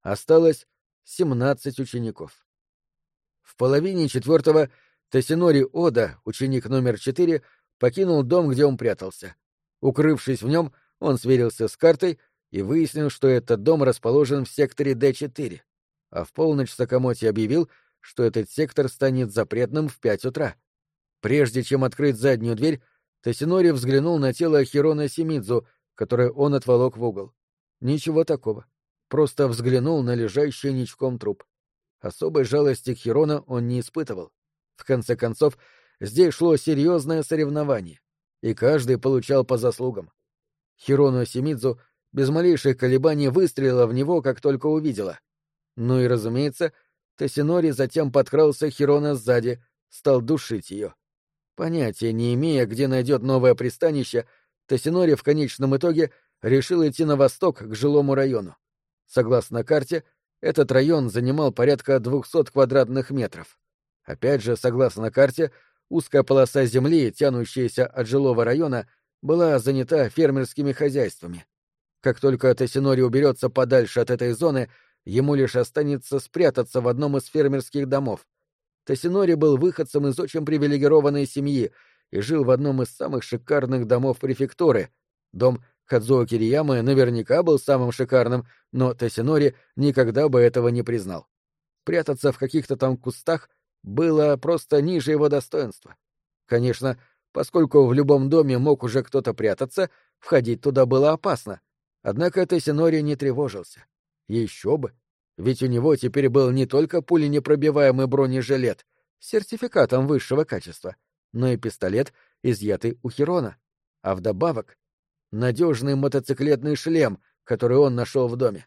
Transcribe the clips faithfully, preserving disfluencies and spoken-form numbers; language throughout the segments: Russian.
Осталось семнадцать учеников. В половине четвертого Тосинори Ода, ученик номер четыре, покинул дом, где он прятался. Укрывшись в нем, он сверился с картой и выяснил, что этот дом расположен в секторе Дэ четыре, а в полночь Сакамото объявил, что этот сектор станет запретным в пять утра. Прежде чем открыть заднюю дверь, Тосинори взглянул на тело Хироно Симидзу, которое он отволок в угол. Ничего такого. Просто взглянул на лежащий ничком труп. Особой жалости к Хироно он не испытывал. В конце концов, здесь шло серьезное соревнование, и каждый получал по заслугам. Хироно Симидзу без малейших колебаний выстрелила в него, как только увидела. Ну и, разумеется, Тосинори затем подкрался Хироно сзади, стал душить ее. Понятия не имея, где найдет новое пристанище, Тосинори в конечном итоге решил идти на восток, к жилому району. Согласно карте, этот район занимал порядка двухсот квадратных метров. Опять же, согласно карте, узкая полоса земли, тянущаяся от жилого района, была занята фермерскими хозяйствами. Как только Тосинори уберется подальше от этой зоны, ему лишь останется спрятаться в одном из фермерских домов. Тосинори был выходцем из очень привилегированной семьи и жил в одном из самых шикарных домов префектуры. Дом Хадзуо Кириямы наверняка был самым шикарным, но Тосинори никогда бы этого не признал. Прятаться в каких-то там кустах было просто ниже его достоинства. Конечно, поскольку в любом доме мог уже кто-то прятаться, входить туда было опасно. Однако Тосинори не тревожился. Еще бы! Ведь у него теперь был не только пуленепробиваемый бронежилет с сертификатом высшего качества, но и пистолет, изъятый у Хироно. А вдобавок надежный мотоциклетный шлем, который он нашел в доме.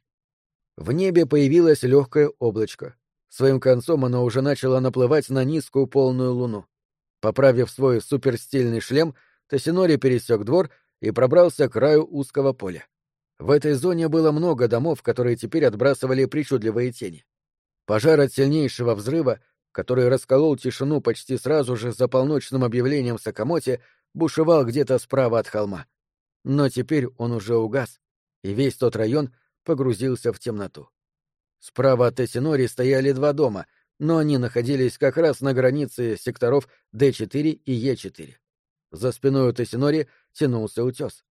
В небе появилось легкое облачко. Своим концом оно уже начало наплывать на низкую полную луну. Поправив свой суперстильный шлем, Тосинори пересек двор и пробрался к краю узкого поля. В этой зоне было много домов, которые теперь отбрасывали причудливые тени. Пожар от сильнейшего взрыва, который расколол тишину почти сразу же за полночным объявлением Сакамото, бушевал где-то справа от холма. Но теперь он уже угас, и весь тот район погрузился в темноту. Справа от Тосинори стояли два дома, но они находились как раз на границе секторов Дэ четыре и Е четыре. За спиной у Тосинори тянулся утес.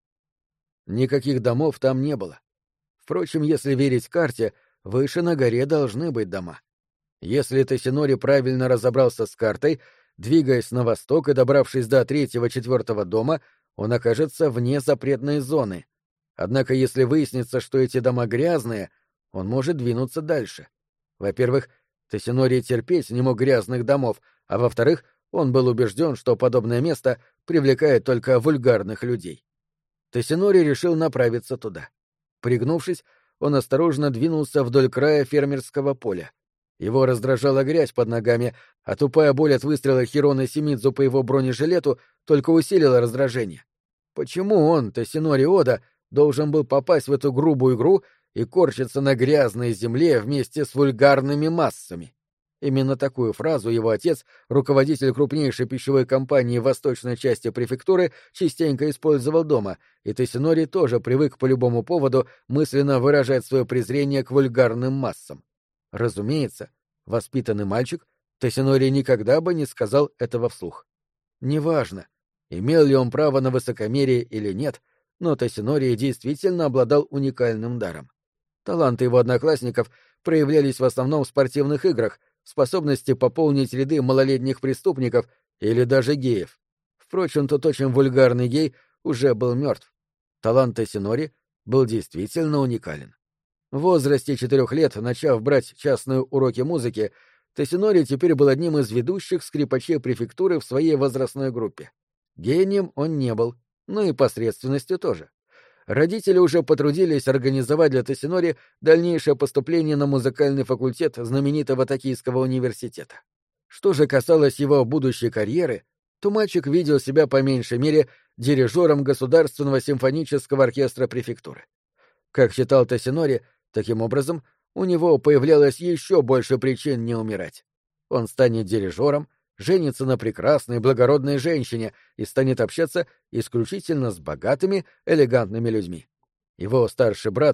Никаких домов там не было. Впрочем, если верить карте, выше на горе должны быть дома. Если Тосинори правильно разобрался с картой, двигаясь на восток и добравшись до третьего-четвертого дома, он окажется вне запретной зоны. Однако, если выяснится, что эти дома грязные, он может двинуться дальше. Во-первых, Тосинори терпеть не мог грязных домов, а во-вторых, он был убежден, что подобное место привлекает только вульгарных людей. Тосинори решил направиться туда. Пригнувшись, он осторожно двинулся вдоль края фермерского поля. Его раздражала грязь под ногами, а тупая боль от выстрела Хироно Симидзу по его бронежилету только усилила раздражение. Почему он, Тосинори Ода, должен был попасть в эту грубую игру и корчиться на грязной земле вместе с вульгарными массами? Именно такую фразу его отец, руководитель крупнейшей пищевой компании в восточной части префектуры, частенько использовал дома, и Тосинори тоже привык по любому поводу мысленно выражать свое презрение к вульгарным массам. Разумеется, воспитанный мальчик, Тосинори никогда бы не сказал этого вслух. Неважно, имел ли он право на высокомерие или нет, но Тосинори действительно обладал уникальным даром. Таланты его одноклассников проявлялись в основном в спортивных играх, способности пополнить ряды малолетних преступников или даже геев. Впрочем, тот очень вульгарный гей уже был мертв. Талант Тосинори был действительно уникален. В возрасте четырех лет, начав брать частные уроки музыки, Тосинори теперь был одним из ведущих скрипачей префектуры в своей возрастной группе. Гением он не был, но и посредственностью тоже. Родители уже потрудились организовать для Тосинори дальнейшее поступление на музыкальный факультет знаменитого Токийского университета. Что же касалось его будущей карьеры, то мальчик видел себя по меньшей мере дирижером Государственного симфонического оркестра префектуры. Как считал Тосинори, таким образом у него появлялось еще больше причин не умирать. Он станет дирижером, женится на прекрасной, благородной женщине и станет общаться исключительно с богатыми, элегантными людьми. Его старший брат,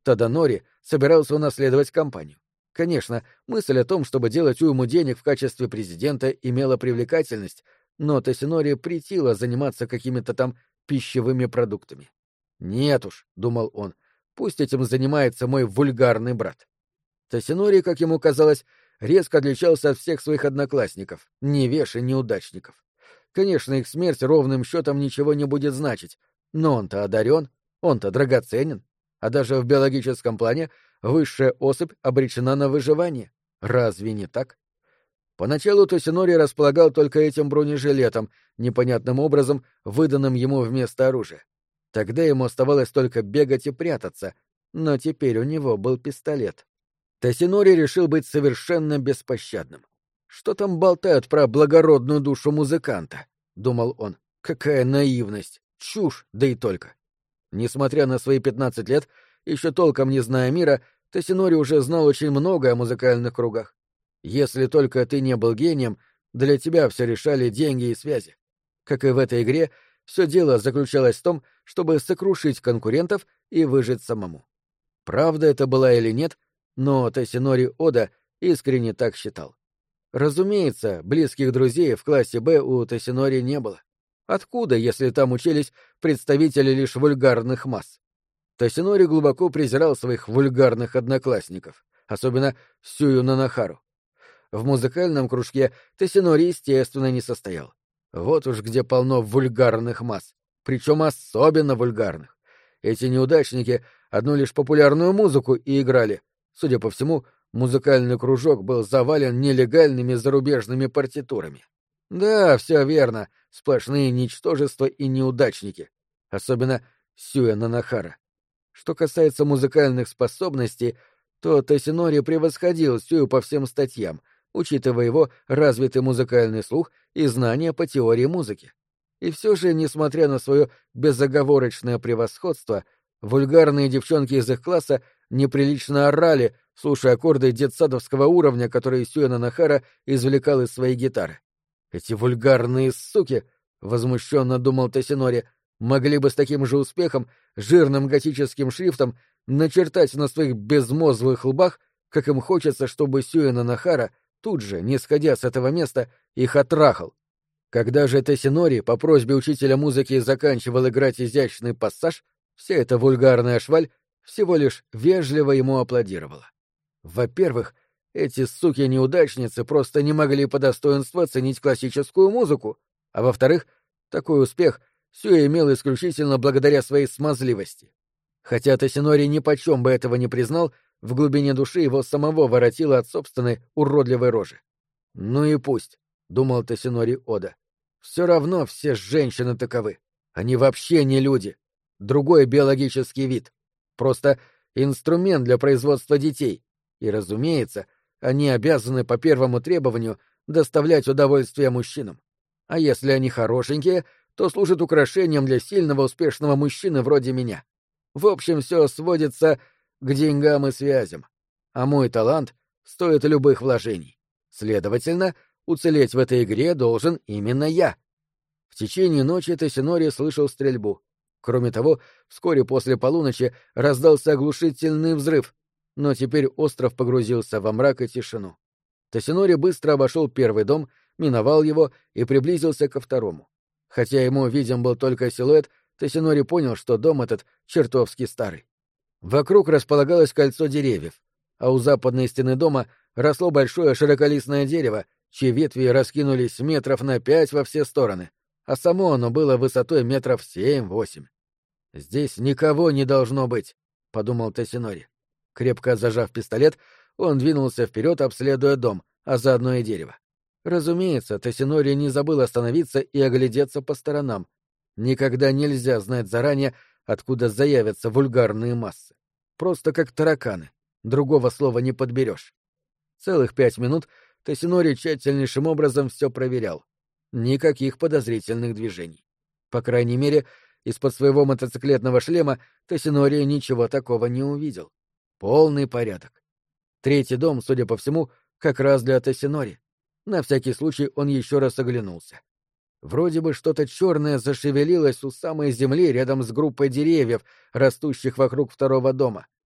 Таданори собирался унаследовать компанию. Конечно, мысль о том, чтобы делать уйму денег в качестве президента, имела привлекательность, но Тосинори претило заниматься какими-то там пищевыми продуктами. «Нет уж», — думал он, — «пусть этим занимается мой вульгарный брат». Тосинори, как ему казалось, резко отличался от всех своих одноклассников, невеж и неудачников. Конечно, их смерть ровным счетом ничего не будет значить, но он-то одарен, он-то драгоценен, а даже в биологическом плане высшая особь обречена на выживание. Разве не так? Поначалу Тосинори располагал только этим бронежилетом, непонятным образом выданным ему вместо оружия. Тогда ему оставалось только бегать и прятаться, но теперь у него был пистолет. Тосинори решил быть совершенно беспощадным. «Что там болтают про благородную душу музыканта?» — думал он. «Какая наивность! Чушь, да и только!» Несмотря на свои пятнадцать лет, еще толком не зная мира, Тосинори уже знал очень много о музыкальных кругах. Если только ты не был гением, для тебя все решали деньги и связи. Как и в этой игре, все дело заключалось в том, чтобы сокрушить конкурентов и выжить самому. Правда это была или нет, но Тосинори Ода искренне так считал. Разумеется, близких друзей в классе Б у Тосинори не было. Откуда, если там учились представители лишь вульгарных масс? Тосинори глубоко презирал своих вульгарных одноклассников, особенно Сюю Нанахару. В музыкальном кружке Тосинори, естественно, не состоял. Вот уж где полно вульгарных масс, причем особенно вульгарных. Эти неудачники одну лишь популярную музыку и играли. Судя по всему, музыкальный кружок был завален нелегальными зарубежными партитурами. Да, все верно, сплошные ничтожества и неудачники. Особенно Сюя Нанахара. Что касается музыкальных способностей, то Тосинори превосходил Сюю по всем статьям, учитывая его развитый музыкальный слух и знания по теории музыки. И все же, несмотря на свое безоговорочное превосходство, вульгарные девчонки из их класса неприлично орали, слушая аккорды детсадовского уровня, которые Сюя Нанахара извлекал из своей гитары. «Эти вульгарные суки!» — возмущенно думал Тосинори, могли бы с таким же успехом жирным готическим шрифтом начертать на своих безмозглых лбах, как им хочется, чтобы Сюя Нанахара тут же, не сходя с этого места, их оттрахал. Когда же Тосинори по просьбе учителя музыки заканчивал играть изящный пассаж, вся эта вульгарная шваль всего лишь вежливо ему аплодировала. Во-первых, эти суки-неудачницы просто не могли по достоинству оценить классическую музыку, а во-вторых, такой успех Сюя имел исключительно благодаря своей смазливости. Хотя Тосинори нипочем бы этого не признал, в глубине души его самого воротило от собственной уродливой рожи. «Ну и пусть», — думал Тосинори Ода. «Все равно все женщины таковы. Они вообще не люди. Другой биологический вид. Просто инструмент для производства детей. И, разумеется, они обязаны по первому требованию доставлять удовольствие мужчинам. А если они хорошенькие, то служат украшением для сильного успешного мужчины вроде меня. В общем, все сводится к деньгам и связям. А мой талант стоит любых вложений. Следовательно, уцелеть в этой игре должен именно я». В течение ночи Тосинори слышал стрельбу. Кроме того, вскоре после полуночи раздался оглушительный взрыв, но теперь остров погрузился во мрак и тишину. Тосинори быстро обошел первый дом, миновал его и приблизился ко второму. Хотя ему виден был только силуэт, Тосинори понял, что дом этот чертовски старый. Вокруг располагалось кольцо деревьев, а у западной стены дома росло большое широколистное дерево, чьи ветви раскинулись метров на пять во все стороны, а само оно было высотой метров семь-восемь. «Здесь никого не должно быть», — подумал Тосинори. Крепко зажав пистолет, он двинулся вперед, обследуя дом, а заодно и дерево. Разумеется, Тосинори не забыл остановиться и оглядеться по сторонам. Никогда нельзя знать заранее, откуда заявятся вульгарные массы. Просто как тараканы. Другого слова не подберешь. Целых пять минут Тосинори тщательнейшим образом все проверял. Никаких подозрительных движений. По крайней мере, из-под своего мотоциклетного шлема Тосинори ничего такого не увидел. Полный порядок. Третий дом, судя по всему, как раз для Тосинори. На всякий случай он еще раз оглянулся. Вроде бы что-то черное зашевелилось у самой земли рядом с группой деревьев, растущих вокруг второго дома.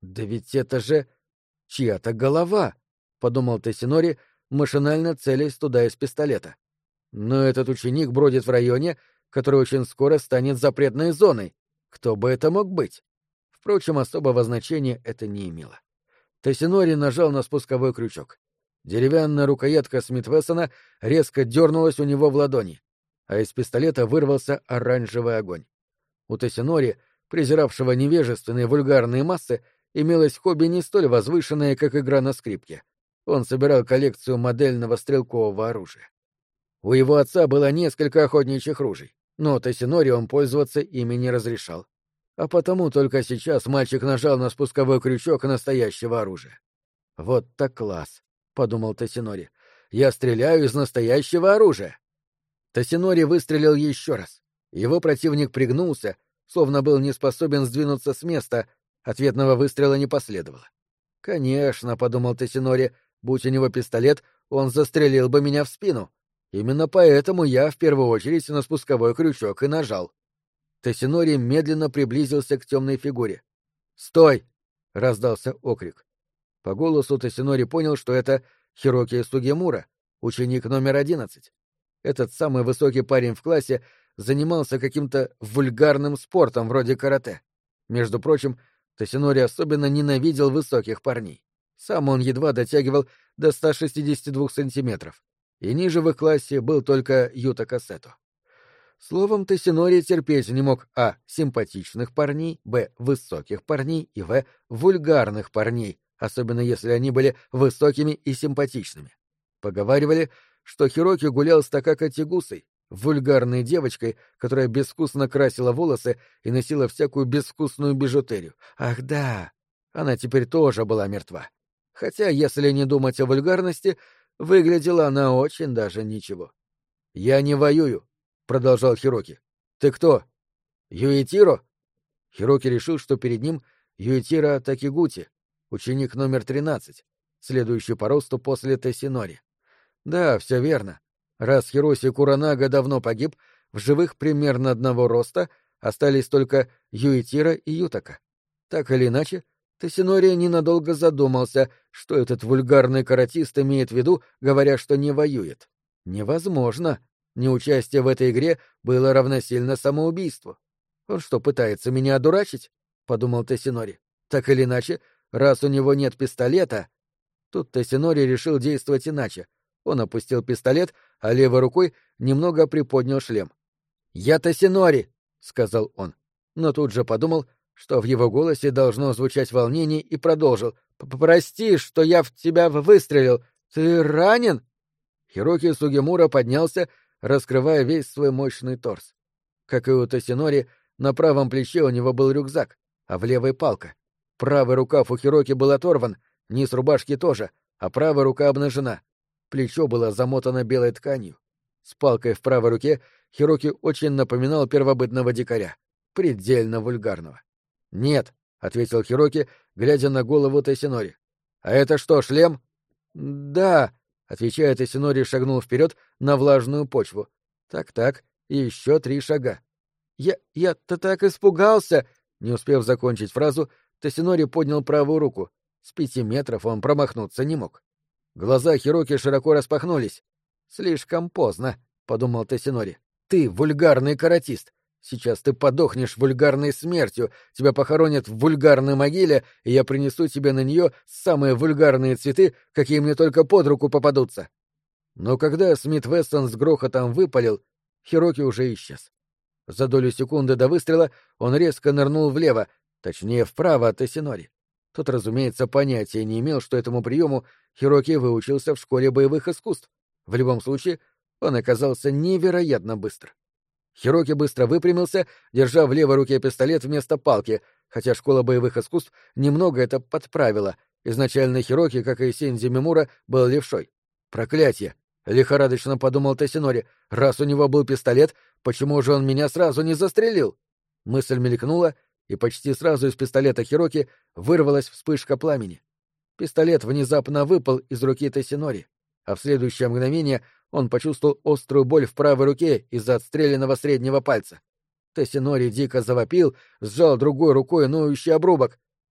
Да ведь это же чья-то голова, — подумал Тосинори, машинально целясь туда из пистолета. Но этот ученик бродит в районе, который очень скоро станет запретной зоной. Кто бы это мог быть? Впрочем, особого значения это не имело. Тосинори нажал на спусковой крючок. Деревянная рукоятка Смит-Вессона резко дернулась у него в ладони, а из пистолета вырвался оранжевый огонь. У Тосинори, презиравшего невежественные вульгарные массы, имелось хобби не столь возвышенное, как игра на скрипке. Он собирал коллекцию модельного стрелкового оружия. У его отца было несколько охотничьих ружей, но Тосинори он пользоваться ими не разрешал. А потому только сейчас мальчик нажал на спусковой крючок настоящего оружия. «Вот так класс», — подумал Тосинори. «Я стреляю из настоящего оружия». Тосинори выстрелил еще раз. Его противник пригнулся, словно был не способен сдвинуться с места, ответного выстрела не последовало. «Конечно», — подумал Тосинори, — «будь у него пистолет, он застрелил бы меня в спину. Именно поэтому я в первую очередь на спусковой крючок и нажал». Тосинори медленно приблизился к темной фигуре. «Стой!» — раздался окрик. По голосу Тосинори понял, что это Хироки Сугемура, ученик номер одиннадцать. Этот самый высокий парень в классе занимался каким-то вульгарным спортом вроде карате. Между прочим, Тосинори особенно ненавидел высоких парней. Сам он едва дотягивал до ста шестидесяти двух сантиметров, и ниже в их классе был только Юта Кассето. Словом, Тосинори терпеть не мог а. симпатичных парней, б. высоких парней и в. вульгарных парней, особенно если они были высокими и симпатичными. Поговаривали, что Хироки гулял с Такако Тигусой, вульгарной девочкой, которая безвкусно красила волосы и носила всякую безвкусную бижутерию. Ах да, она теперь тоже была мертва. Хотя, если не думать о вульгарности, выглядела она очень даже ничего. «Я не воюю», — продолжал Хироки. «Ты кто? Юитиро?» Хироки решил, что перед ним Юитиро Такигути, ученик номер тринадцать, следующий по росту после Тосинори. Да, все верно. Раз Хироси Куранага давно погиб, в живых примерно одного роста остались только Юитиро и Ютака. Так или иначе, Тосинори ненадолго задумался, что этот вульгарный каратист имеет в виду, говоря, что не воюет. Невозможно. Неучастие в этой игре было равносильно самоубийству. Он что, пытается меня одурачить? — подумал Тосинори. Так или иначе, раз у него нет пистолета... Тут Тосинори решил действовать иначе. Он опустил пистолет, а левой рукой немного приподнял шлем. «Я Тосинори!» — сказал он. Но тут же подумал, что в его голосе должно звучать волнение, и продолжил. «Прости, что я в тебя выстрелил. Ты ранен?» Хироки Сугемура поднялся, раскрывая весь свой мощный торс. Как и у Тосинори, на правом плече у него был рюкзак, а в левой — палка. Правый рукав у Хироки был оторван, низ рубашки тоже, а правая рука обнажена. Плечо было замотано белой тканью. С палкой в правой руке Хироки очень напоминал первобытного дикаря, предельно вульгарного. «Нет», — ответил Хироки, глядя на голову Тосинори. «А это что, шлем?» «Да», — отвечая, Тосинори шагнул вперед на влажную почву. «Так-так, и еще три шага». «Я... я-то так испугался!» Не успев закончить фразу, Тосинори поднял правую руку. С пяти метров он промахнуться не мог. Глаза Хироки широко распахнулись. «Слишком поздно», — подумал Тосинори. «Ты вульгарный каратист. Сейчас ты подохнешь вульгарной смертью, тебя похоронят в вульгарной могиле, и я принесу тебе на нее самые вульгарные цветы, какие мне только под руку попадутся». Но когда Смит-Вессон с грохотом выпалил, Хироки уже исчез. За долю секунды до выстрела он резко нырнул влево, точнее вправо от Тосинори. Тот, разумеется, понятия не имел, что этому приему Хироки выучился в школе боевых искусств. В любом случае, он оказался невероятно быстр. Хироки быстро выпрямился, держа в левой руке пистолет вместо палки, хотя школа боевых искусств немного это подправила. Изначально Хироки, как и Синдзи Мимура, был левшой. «Проклятье!» — лихорадочно подумал Тосинори. «Раз у него был пистолет, почему же он меня сразу не застрелил?» Мысль мелькнула, и почти сразу из пистолета Хироки вырвалась вспышка пламени. Пистолет внезапно выпал из руки Тосинори, а в следующее мгновение он почувствовал острую боль в правой руке из-за отстрелянного среднего пальца. Тосинори дико завопил, сжал другой рукой ноющий обрубок.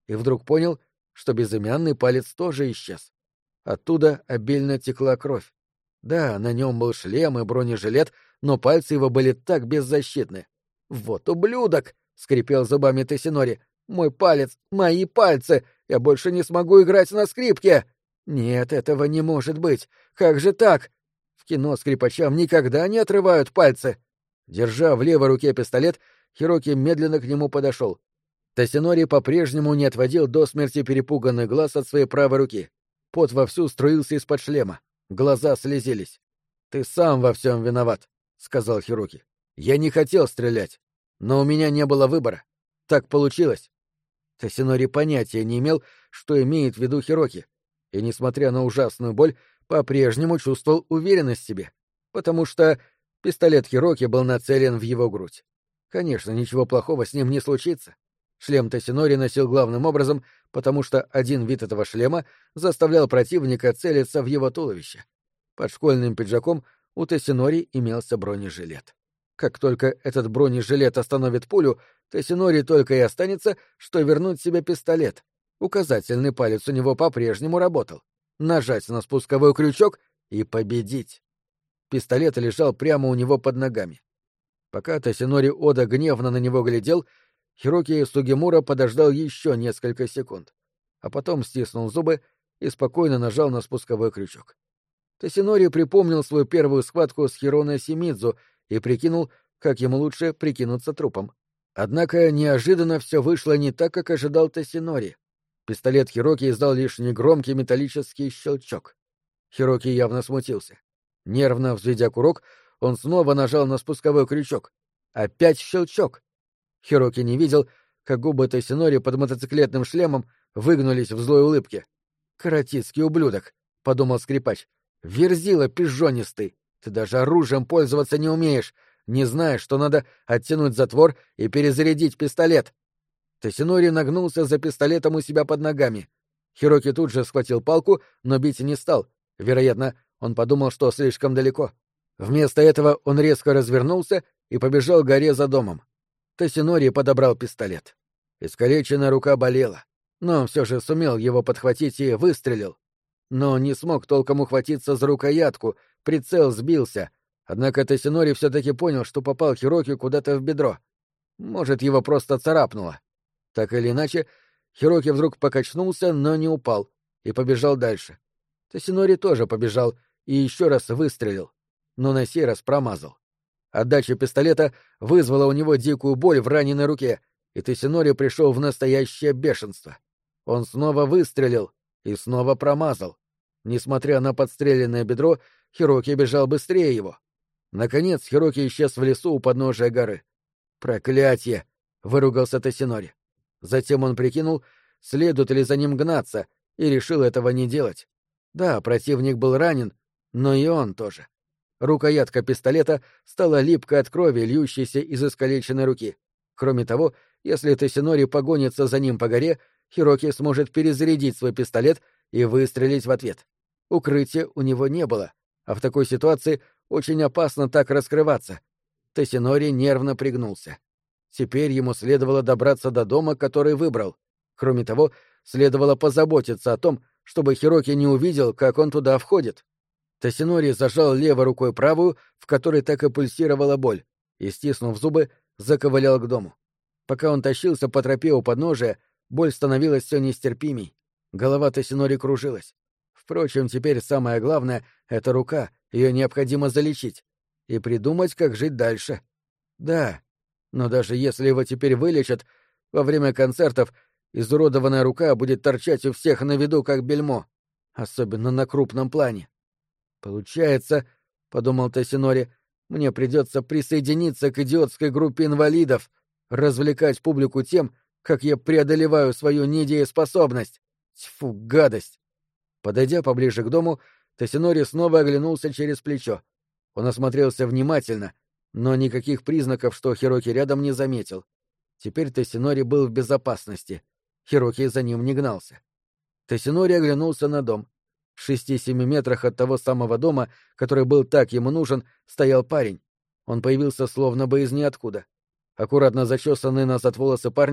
и вдруг понял, что безымянный палец тоже исчез. Оттуда обильно текла кровь. Да, на нем был шлем и бронежилет, но пальцы его были так беззащитны. «Вот ублюдок!» — скрипел зубами Тосинори. «Мой палец! Мои пальцы! Я больше не смогу играть на скрипке!» «Нет, этого не может быть! Как же так? В кино скрипачам никогда не отрывают пальцы!» Держа в левой руке пистолет, Хироки медленно к нему подошел. Тосинори по-прежнему не отводил до смерти перепуганных глаз от своей правой руки. Пот вовсю струился из-под шлема. Глаза слезились. «Ты сам во всем виноват», — сказал Хироки. «Я не хотел стрелять, но у меня не было выбора. Так получилось». Тосинори понятия не имел, что имеет в виду Хироки, и, несмотря на ужасную боль, по-прежнему чувствовал уверенность в себе, потому что пистолет Хироки был нацелен в его грудь. Конечно, ничего плохого с ним не случится. Шлем Тосинори носил главным образом, потому что один вид этого шлема заставлял противника целиться в его туловище. Под школьным пиджаком у Тосинори имелся бронежилет. Как только этот бронежилет остановит пулю, Тосинори только и останется, что вернуть себе пистолет. Указательный палец у него по-прежнему работал. Нажать на спусковой крючок и победить. Пистолет лежал прямо у него под ногами. Пока Тосинори Ода гневно на него глядел, Хироки Сугимура подождал еще несколько секунд, а потом стиснул зубы и спокойно нажал на спусковой крючок. Тосинори припомнил свою первую схватку с Хироной Симидзу и прикинул, как ему лучше прикинуться трупом. Однако неожиданно все вышло не так, как ожидал Тосинори. Пистолет Хироки издал лишь негромкий металлический щелчок. Хироки явно смутился. Нервно взведя курок, он снова нажал на спусковой крючок. Опять щелчок. Хироки не видел, как губы Тосинори под мотоциклетным шлемом выгнулись в злой улыбке. «Каратистский ублюдок», — подумал скрипач. «Верзила пижонистый. Ты даже оружием пользоваться не умеешь, не знаешь, что надо оттянуть затвор и перезарядить пистолет». Тосинори нагнулся за пистолетом у себя под ногами. Хироки тут же схватил палку, но бить не стал. Вероятно, он подумал, что слишком далеко. Вместо этого он резко развернулся и побежал к горе за домом. Тосинори подобрал пистолет. Искалеченная рука болела, но он все же сумел его подхватить и выстрелил. Но не смог толком ухватиться за рукоятку, прицел сбился. Однако Тосинори все-таки понял, что попал Хироки куда-то в бедро. Может, его просто царапнуло. Так или иначе, Хироки вдруг покачнулся, но не упал, и побежал дальше. Тосинори тоже побежал и еще раз выстрелил, но на сей раз промазал. Отдача пистолета вызвала у него дикую боль в раненой руке, и Тосинори пришел в настоящее бешенство. Он снова выстрелил и снова промазал. Несмотря на подстреленное бедро, Хироки бежал быстрее его. Наконец Хироки исчез в лесу у подножия горы. «Проклятье!» — выругался Тосинори. Затем он прикинул, следует ли за ним гнаться, и решил этого не делать. Да, противник был ранен, но и он тоже. Рукоятка пистолета стала липкой от крови, льющейся из искалеченной руки. Кроме того, если Тосинори погонится за ним по горе, Хироки сможет перезарядить свой пистолет и выстрелить в ответ. Укрытия у него не было, а в такой ситуации очень опасно так раскрываться. Тосинори нервно пригнулся. Теперь ему следовало добраться до дома, который выбрал. Кроме того, следовало позаботиться о том, чтобы Хироки не увидел, как он туда входит. Тосинори зажал левой рукой правую, в которой так и пульсировала боль, и, стиснув зубы, заковылял к дому. Пока он тащился по тропе у подножия, боль становилась все нестерпимей. Голова Тосинори кружилась. Впрочем, теперь самое главное — это рука, ее необходимо залечить. И придумать, как жить дальше. Да, но даже если его теперь вылечат, во время концертов изуродованная рука будет торчать у всех на виду, как бельмо. Особенно на крупном плане. «Получается, — подумал Тосинори, — мне придется присоединиться к идиотской группе инвалидов, развлекать публику тем, как я преодолеваю свою недееспособность. Тьфу, гадость!» Подойдя поближе к дому, Тосинори снова оглянулся через плечо. Он осмотрелся внимательно, но никаких признаков, что Хироки рядом, не заметил. Теперь Тосинори был в безопасности. Хироки за ним не гнался. Тосинори оглянулся на дом. В шести-семи метрах от того самого дома, который был так ему нужен, стоял парень. Он появился словно бы из ниоткуда. Аккуратно зачесанные назад волосы парня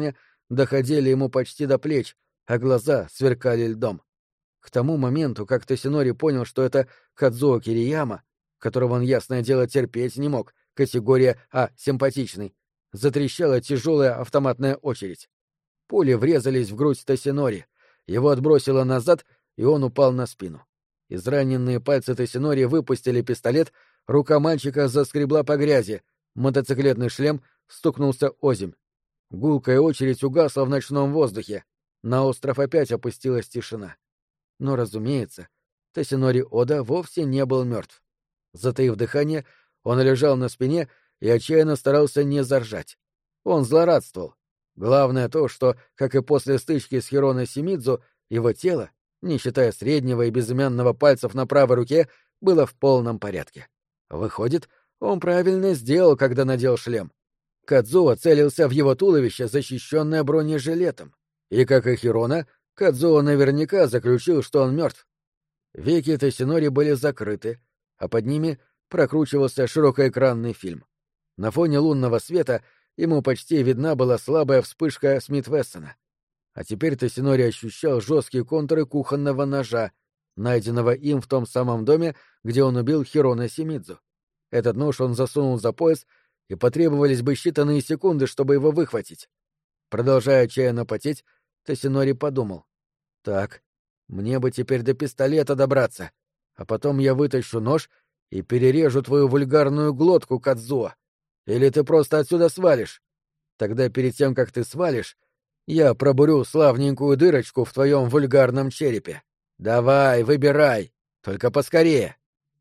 доходили ему почти до плеч, а глаза сверкали льдом. К тому моменту, как Тосинори понял, что это Кадзуо Кирияма, которого он, ясное дело, терпеть не мог, категория А симпатичный, затрещала тяжелая автоматная очередь. Пули врезались в грудь Тосинори, его отбросило назад, и он упал на спину. Израненные пальцы Тосинори выпустили пистолет, рука мальчика заскребла по грязи, мотоциклетный шлем стукнулся озимь. Гулкая очередь угасла в ночном воздухе. На остров опять опустилась тишина. Но, разумеется, Тосинори Ода вовсе не был мертв. Затаив дыхание, он лежал на спине и отчаянно старался не заржать. Он злорадствовал. Главное то, что, как и после стычки с Хироно Симидзу, его тело, не считая среднего и безымянного пальцев на правой руке, было в полном порядке. Выходит, он правильно сделал, когда надел шлем. Кадзуо целился в его туловище, защищенное бронежилетом. И, как и Хироно, Кадзуо наверняка заключил, что он мертв. Веки Тосинори были закрыты, а под ними прокручивался широкоэкранный фильм. На фоне лунного света ему почти видна была слабая вспышка Смит-Вессона. А теперь Тосинори ощущал жесткие контуры кухонного ножа, найденного им в том самом доме, где он убил Хироно Симидзу. Этот нож он засунул за пояс, и потребовались бы считанные секунды, чтобы его выхватить. Продолжая отчаянно потеть, Тосинори подумал. «Так, мне бы теперь до пистолета добраться, а потом я вытащу нож и перережу твою вульгарную глотку, Кадзуо. Или ты просто отсюда свалишь? Тогда перед тем, как ты свалишь, я пробурю славненькую дырочку в твоем вульгарном черепе. Давай, выбирай, только поскорее».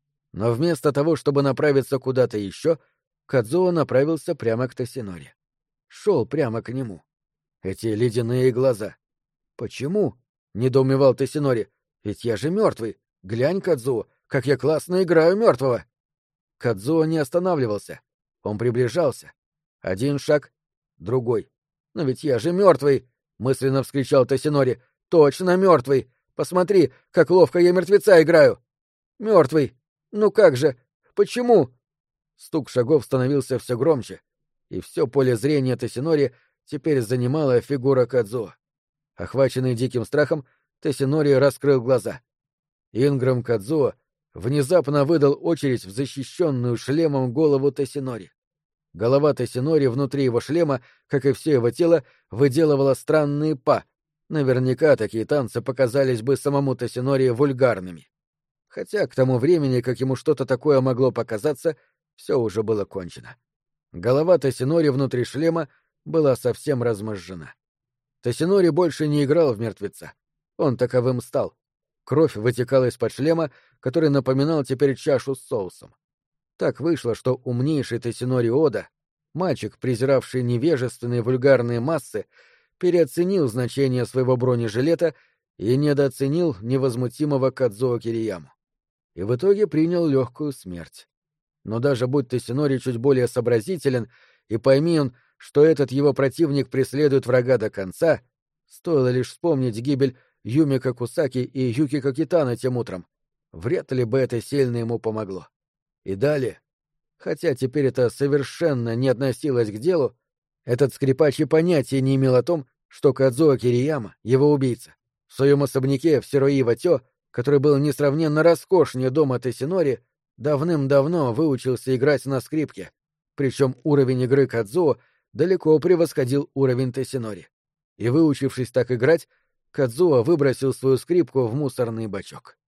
Но вместо того, чтобы направиться куда-то еще, Кадзуо направился прямо к Тосинори. Шел прямо к нему. Эти ледяные глаза. «Почему?» — недоумевал Тосинори. «Ведь я же мертвый. Глянь, Кадзуо, как я классно играю мертвого!» Кадзуо не останавливался. Он приближался. Один шаг, другой. «Но ведь я же мертвый!» — мысленно вскричал Тосинори. «Точно мертвый! Посмотри, как ловко я мертвеца играю! Мертвый! Ну как же? Почему?» Стук шагов становился все громче, и все поле зрения Тосинори теперь занимала фигура Кадзуо. Охваченный диким страхом, Тосинори раскрыл глаза. Инграм Кадзуо внезапно выдал очередь в защищенную шлемом голову Тосинори. Голова Тосинори внутри его шлема, как и все его тело, выделывала странные па. Наверняка такие танцы показались бы самому Тосинори вульгарными. Хотя к тому времени, как ему что-то такое могло показаться, все уже было кончено. Голова Тосинори внутри шлема была совсем размозжена. Тосинори больше не играл в мертвеца. Он таковым стал. Кровь вытекала из-под шлема, который напоминал теперь чашу с соусом. Так вышло, что умнейший Тосинори Ода, мальчик, презиравший невежественные вульгарные массы, переоценил значение своего бронежилета и недооценил невозмутимого Кадзуо Кирияму. И в итоге принял легкую смерть. Но даже будь Тосинори чуть более сообразителен, и пойми он, что этот его противник преследует врага до конца, стоило лишь вспомнить гибель Юмика Кусаки и Юкико Китана тем утром, вряд ли бы это сильно ему помогло. И далее, хотя теперь это совершенно не относилось к делу, этот скрипач и понятия не имел о том, что Кадзуо Кирияма, его убийца, в своем особняке в Сирои-Ватё, который был несравненно роскошнее дома Тосинори, давным-давно выучился играть на скрипке, причем уровень игры Кадзуо далеко превосходил уровень Тосинори. И, выучившись так играть, Кадзуо выбросил свою скрипку в мусорный бачок.